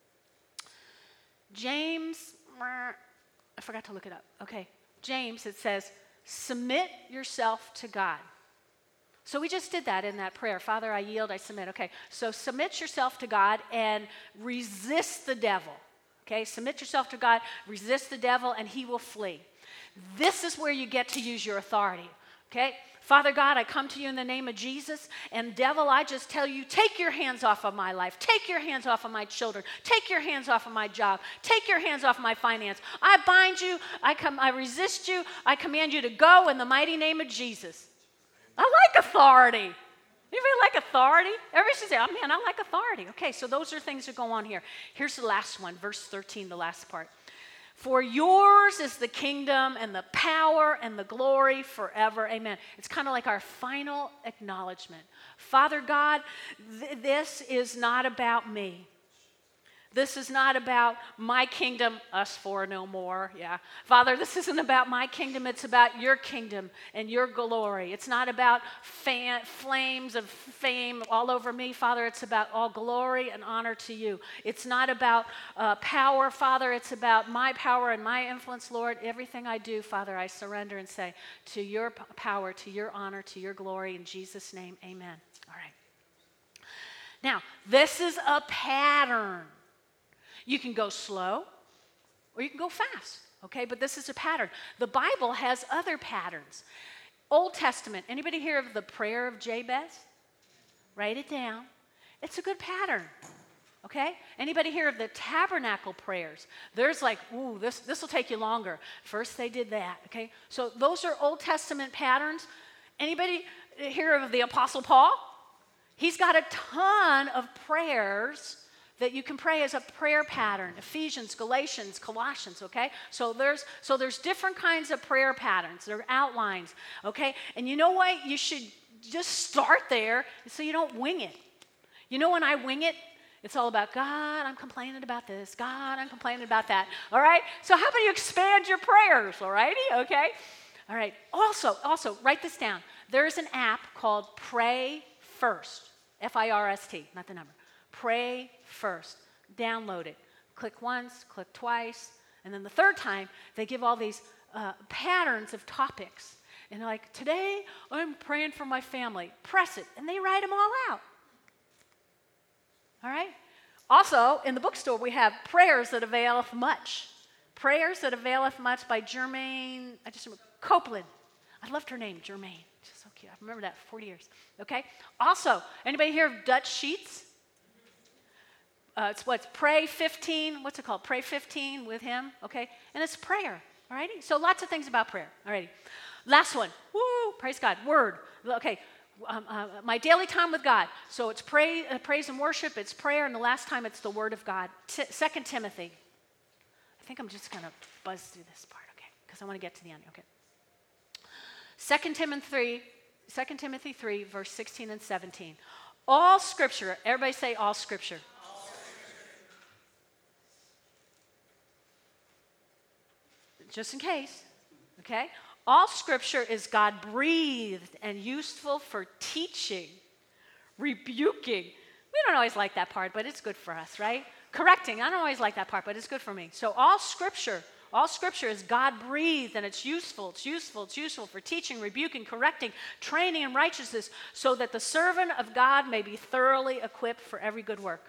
James, I forgot to look it up. Okay, James, it says, submit yourself to God. So we just did that in that prayer. Father, I yield, I submit. Okay, so submit yourself to God and resist the devil. Okay, submit yourself to God, resist the devil, and he will flee. This is where you get to use your authority. Okay, Father God, I come to you in the name of Jesus, and devil, I just tell you, take your hands off of my life. Take your hands off of my children. Take your hands off of my job. Take your hands off of my finance. I bind you. I come. I resist you. I command you to go in the mighty name of Jesus. I like authority. Anybody like authority? Everybody should say, oh man, I like authority. Okay, so those are things that go on here. Here's the last one, verse thirteen, the last part. For yours is the kingdom and the power and the glory forever. Amen. It's kind of like our final acknowledgement. Father God, th- this is not about me. This is not about my kingdom, us four no more, yeah. Father, this isn't about my kingdom, it's about your kingdom and your glory. It's not about fan, flames of fame all over me, Father. It's about all glory and honor to you. It's not about uh, power, Father. It's about my power and my influence, Lord. Everything I do, Father, I surrender and say, to your p- power, to your honor, to your glory, in Jesus' name, amen. All right. Now, this is a pattern. You can go slow or you can go fast, okay? But this is a pattern. The Bible has other patterns. Old Testament, anybody hear of the prayer of Jabez? Write it down. It's a good pattern, okay? Anybody hear of the tabernacle prayers? There's like, ooh, this this will take you longer. First they did that, okay? So those are Old Testament patterns. Anybody hear of the Apostle Paul? He's got a ton of prayers that you can pray as a prayer pattern. Ephesians, Galatians, Colossians, okay? So there's so there's different kinds of prayer patterns. There are outlines, okay? And you know what? You should just start there so you don't wing it. You know when I wing it, it's all about, God, I'm complaining about this. God, I'm complaining about that, all right? So how about you expand your prayers, all righty? Okay? All right. Also, also, write this down. There's an app called Pray First, F I R S T, not the number. Pray First. Download it. Click once, click twice, and then the third time, they give all these uh, patterns of topics. And they're like, today, I'm praying for my family. Press it, and they write them all out. All right? Also, in the bookstore, we have Prayers That Availeth Much. Prayers That Availeth Much by Germaine, I just remember, Copeland. I loved her name, Germaine. She's so cute. I remember that for forty years. Okay? Also, anybody hear of Dutch Sheets? Uh, it's what's Pray fifteen. What's it called? Pray fifteen with him. Okay? And it's prayer. All righty? So lots of things about prayer. All righty. Last one. Woo! Praise God. Word. Okay. Um, uh, my daily time with God. So it's pray, uh, praise and worship. It's prayer. And the last time it's the Word of God. T- Second Timothy. I think I'm just going to buzz through this part, okay? Because I want to get to the end. Okay. Second Timothy, Second Timothy three, verse sixteen and seventeen. All Scripture. Everybody say all Scripture. Just in case, okay? All Scripture is God-breathed and useful for teaching, rebuking. We don't always like that part, but it's good for us, right? Correcting. I don't always like that part, but it's good for me. So all Scripture, all Scripture is God-breathed, and it's useful. It's useful. It's useful for teaching, rebuking, correcting, training in righteousness, so that the servant of God may be thoroughly equipped for every good work.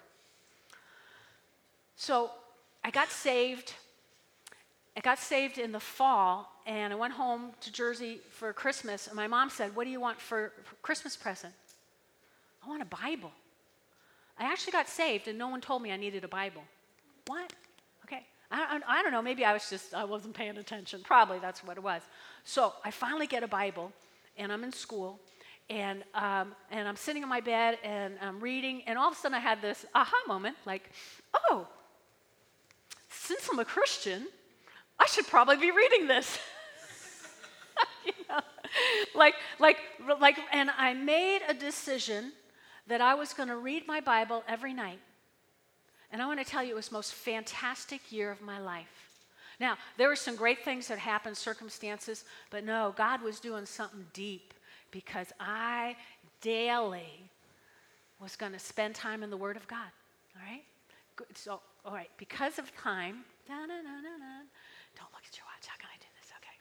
So I got saved. I got saved in the fall, and I went home to Jersey for Christmas, and my mom said, what do you want for, for Christmas present? I want a Bible. I actually got saved, and no one told me I needed a Bible. What? Okay. I, I, I don't know. Maybe I was just, I wasn't paying attention. Probably that's what it was. So I finally get a Bible, and I'm in school, and um, and I'm sitting in my bed, and I'm reading, and all of a sudden I had this aha moment, like, oh, since I'm a Christian, I should probably be reading this. you know? Like, like, like, and I made a decision that I was going to read my Bible every night. And I want to tell you, it was the most fantastic year of my life. Now, there were some great things that happened, circumstances, but no, God was doing something deep because I daily was going to spend time in the Word of God. All right? Good. So, all right, because of time, don't look at your watch. How can I do this? Okay.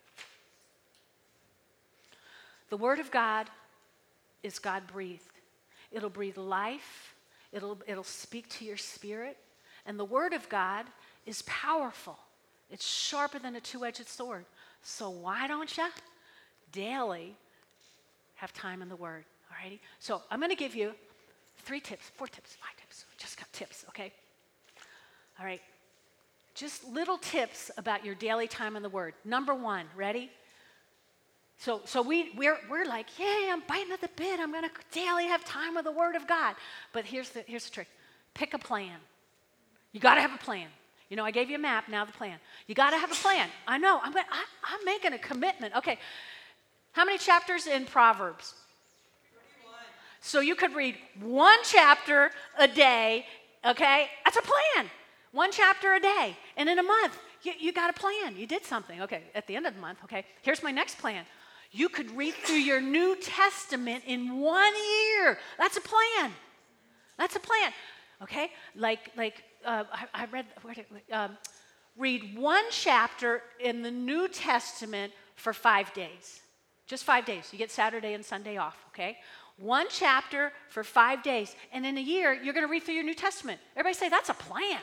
The Word of God is God-breathed. It'll breathe life. It'll, it'll speak to your spirit. And the Word of God is powerful. It's sharper than a two-edged sword. So why don't you daily have time in the Word? All righty? So I'm going to give you three tips, four tips, five tips. Just got tips, okay? All right. Just little tips about your daily time in the Word. Number one, ready? So, so we, we're, we're like, yay, I'm biting at the bit. I'm going to daily have time with the Word of God. But here's the, here's the trick. Pick a plan. You got to have a plan. You know, I gave you a map, now the plan. You got to have a plan. I know. I'm, gonna, I, I'm making a commitment. Okay. How many chapters in Proverbs? thirty-one. So you could read one chapter a day, okay? That's a plan. One chapter a day. And in a month, you, you got a plan. You did something. Okay, at the end of the month, okay? Here's my next plan. You could read through your New Testament in one year. That's a plan. That's a plan. Okay? Like, like uh, I, I read, where did, um, read one chapter in the New Testament for five days. Just five days. You get Saturday and Sunday off, okay? One chapter for five days. And in a year, you're going to read through your New Testament. Everybody say, that's a plan.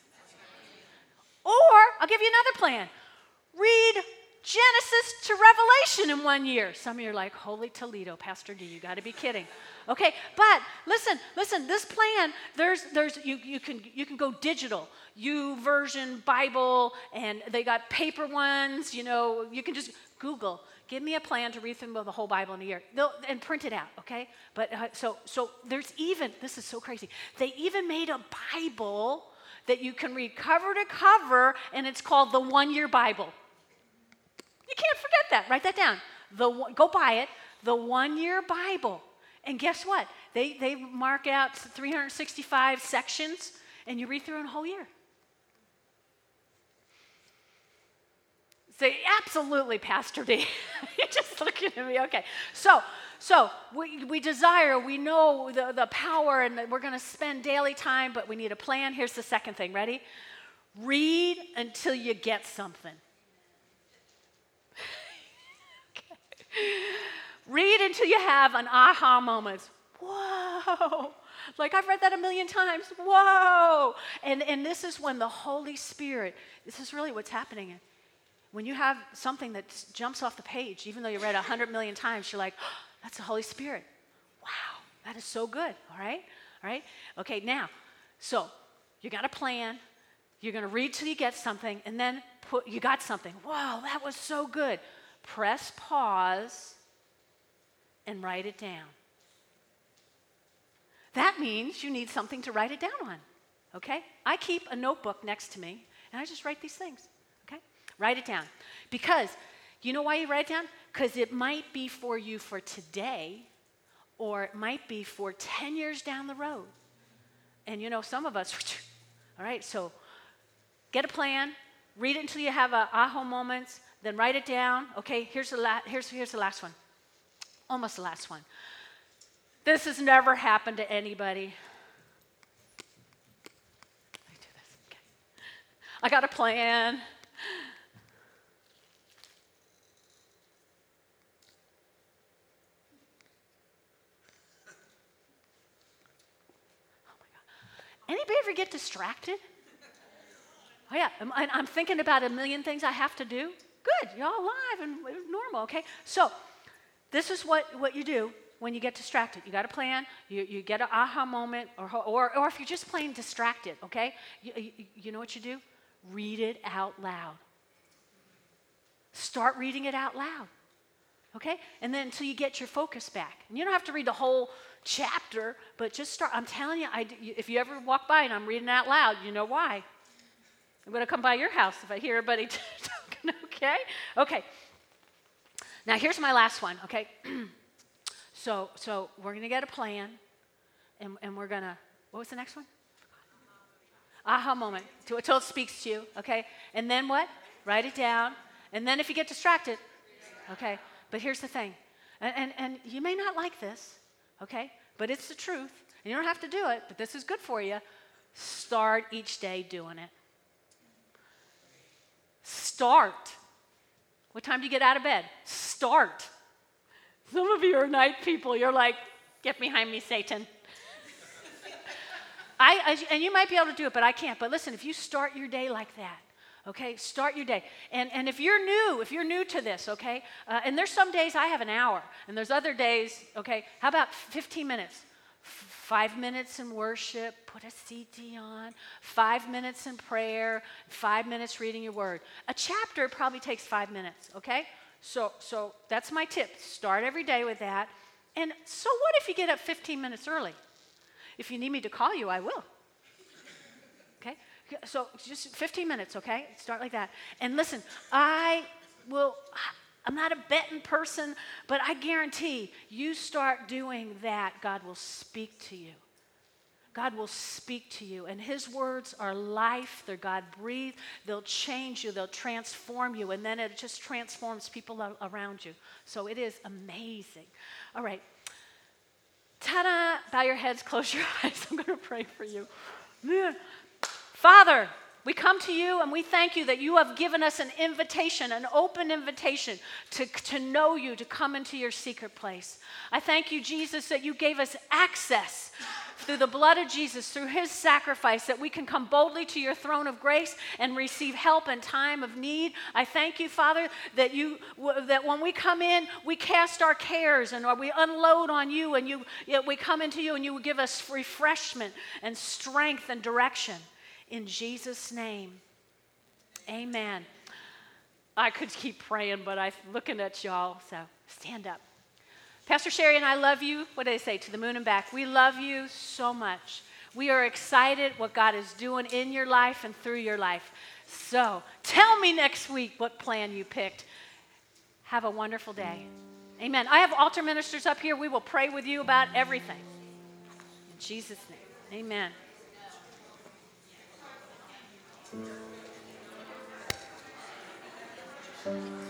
Or, I'll give you another plan. Read Genesis to Revelation in one year. Some of you are like, holy Toledo, Pastor D, you got to be kidding. Okay, but listen, listen, this plan, there's, there's, you, you can, you can go digital, YouVersion Bible, and they got paper ones, you know, you can just Google, give me a plan to read through the whole Bible in a year, They'll, and print it out, okay? But uh, so, so there's even, this is so crazy, they even made a Bible that you can read cover to cover, and it's called the One-Year Bible. You can't forget that. Write that down. The, go buy it. The One-Year Bible. And guess what? They, they mark out three hundred sixty-five sections, and you read through in a whole year. Say, absolutely, Pastor D. You're just looking at me. Okay. So, so we, we desire, we know the, the power, and we're going to spend daily time, but we need a plan. Here's the second thing. Ready? Read until you get something. Read until you have an aha moment. Whoa. Like I've read that a million times. Whoa. And, and this is when the Holy Spirit, this is really what's happening. When you have something that jumps off the page, even though you read a hundred million times, you're like, oh, that's the Holy Spirit. Wow, that is so good. All right? All right? Okay, now, so you got a plan. You're going to read till you get something, and then put, you got something. Wow, that was so good. Press pause and write it down. That means you need something to write it down on, okay? I keep a notebook next to me, and I just write these things, okay? Write it down. Because, you know why you write it down? Because it might be for you for today, or it might be for ten years down the road. And you know, some of us, all right, so get a plan, read it until you have a aha moments, then write it down. Okay, here's the, la- here's, here's the last one. Almost the last one. This has never happened to anybody. Let me do this. Okay. I got a plan. Oh my God. Anybody ever get distracted? Oh yeah, I'm, I'm thinking about a million things I have to do. Good, you're all alive and normal, okay? So this is what, what you do when you get distracted. You got a plan, you, you get an aha moment, or, or, or if you're just plain distracted, okay? You, you, you know what you do? Read it out loud. Start reading it out loud, okay? And then until you get your focus back. And you don't have to read the whole chapter, but just start. I'm telling you, I, if you ever walk by and I'm reading out loud, you know why. I'm going to come by your house if I hear everybody talking, okay? Okay. Now, here's my last one, okay? so so we're going to get a plan, and, and we're going to, what was the next one? Aha moment, until it speaks to you, okay? And then what? Write it down. And then if you get distracted, okay? But here's the thing, and, and, and you may not like this, okay? But it's the truth, and you don't have to do it, but this is good for you. Start each day doing it. Start. What time do you get out of bed? Start. Some of you are night people. You're like, get behind me, Satan. I, I, and you might be able to do it, but I can't. But listen, if you start your day like that, okay, start your day. And, and if you're new, if you're new to this, okay, uh, and there's some days I have an hour, and there's other days, okay, how about fifteen minutes? F- five minutes in worship, put a C D on, five minutes in prayer, five minutes reading your word. A chapter probably takes five minutes, okay? So, so that's my tip. Start every day with that. And so what if you get up fifteen minutes early? If you need me to call you, I will. Okay? So just fifteen minutes, okay? Start like that. And listen, I will, I'm not a betting person, but I guarantee you start doing that, God will speak to you. God will speak to you. And his words are life. They're God-breathed. They'll change you. They'll transform you. And then it just transforms people around you. So it is amazing. All right. Ta-da! Bow your heads, close your eyes. I'm going to pray for you. Father, we come to you and we thank you that you have given us an invitation, an open invitation to, to know you, to come into your secret place. I thank you, Jesus, that you gave us access through the blood of Jesus, through his sacrifice, that we can come boldly to your throne of grace and receive help in time of need. I thank you, Father, that you that when we come in, we cast our cares and or we unload on you, and you we come into you and you give us refreshment and strength and direction. In Jesus' name, amen. I could keep praying, but I'm looking at y'all, so stand up. Pastor Sherry and I love you. What did I say? To the moon and back. We love you so much. We are excited what God is doing in your life and through your life. So tell me next week what plan you picked. Have a wonderful day. Amen. I have altar ministers up here. We will pray with you about everything. In Jesus' name. Amen.